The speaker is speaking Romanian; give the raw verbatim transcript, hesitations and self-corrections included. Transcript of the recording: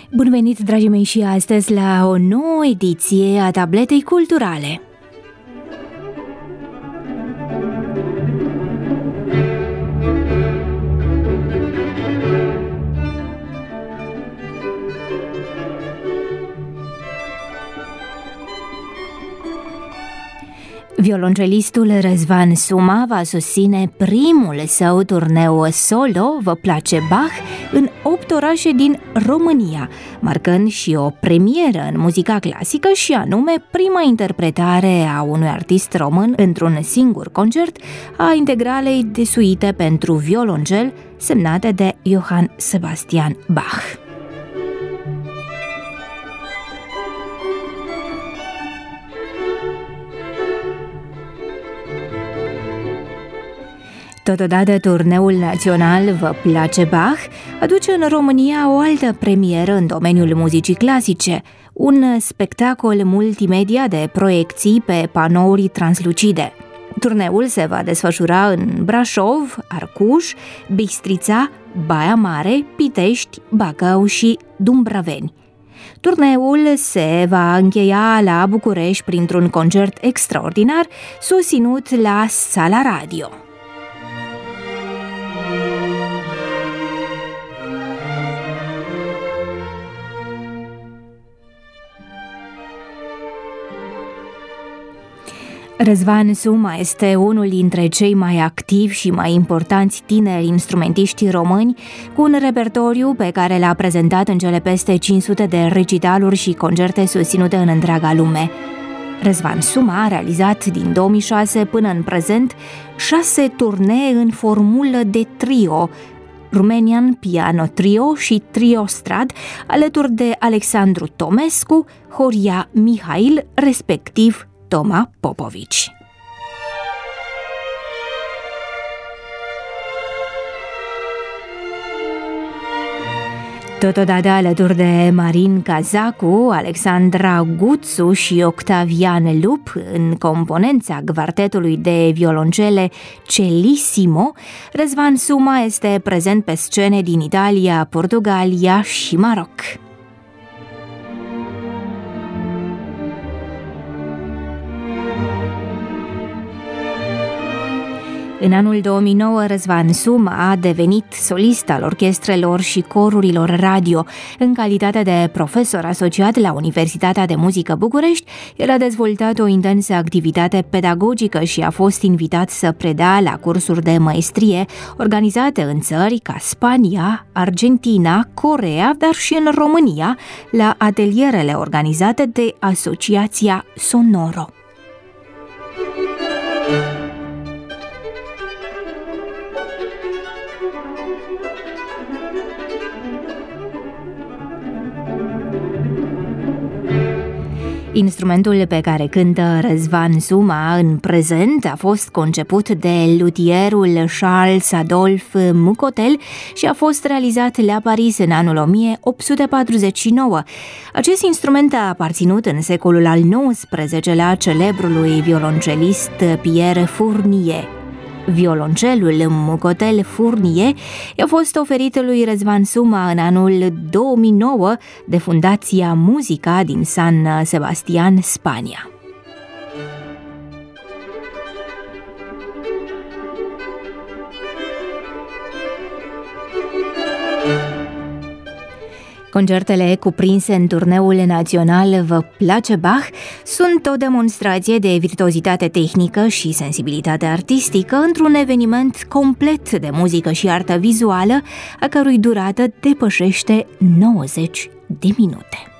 Bun venit, dragii mei, și astăzi la o nouă ediție a Tabletei Culturale. Violoncelistul Răzvan Suma va susține primul său turneu solo, Vă place Bach, în opt orașe din România, marcând și o premieră în muzica clasică și anume prima interpretare a unui artist român într-un singur concert a integralei de suite pentru violoncel semnate de Johann Sebastian Bach. Totodată, turneul național Vă place Bach aduce în România o altă premieră în domeniul muzicii clasice, un spectacol multimedia de proiecții pe panouri translucide. Turneul se va desfășura în Brașov, Arcuș, Bistrița, Baia Mare, Pitești, Bacău și Dumbraveni. Turneul se va încheia la București printr-un concert extraordinar susținut la Sala Radio. Răzvan Suma este unul dintre cei mai activi și mai importanți tineri instrumentiști români, cu un repertoriu pe care l-a prezentat în cele peste cinci sute de recitaluri și concerte susținute în întreaga lume. Răzvan Suma a realizat din două mii șase până în prezent șase turnee în formulă de trio, Romanian Piano Trio și Trio Strad, alături de Alexandru Tomescu, Horia Mihail, respectiv Toma Popovici. Totodată, alături de Marin Cazacu, Alexandra Guțu și Octavian Lup, în componența quartetului de violoncele Cellissimo, Răzvan Suma este prezent pe scene din Italia, Portugalia și Maroc. În anul două mii nouă, Răzvan Suma a devenit solist al orchestrelor și corurilor radio. În calitate de profesor asociat la Universitatea de Muzică București, el a dezvoltat o intensă activitate pedagogică și a fost invitat să predea la cursuri de maestrie organizate în țări ca Spania, Argentina, Coreea, dar și în România, la atelierele organizate de Asociația Sonoro. Instrumentul pe care cântă Răzvan Suma în prezent a fost conceput de luthierul Charles Adolphe Mucotel și a fost realizat la Paris în anul o mie opt sute patruzeci și nouă. Acest instrument a aparținut în secolul al nouăsprezecelea celebrului violoncelist Pierre Fournier. Violoncelul Mucotel Fournier i-a fost oferit lui Răzvan Suma în anul două mii nouă de Fundația Muzica din San Sebastian, Spania. Concertele cuprinse în turneul național Vă place Bach sunt o demonstrație de virtuozitate tehnică și sensibilitate artistică într-un eveniment complet de muzică și artă vizuală, a cărui durată depășește nouăzeci de minute.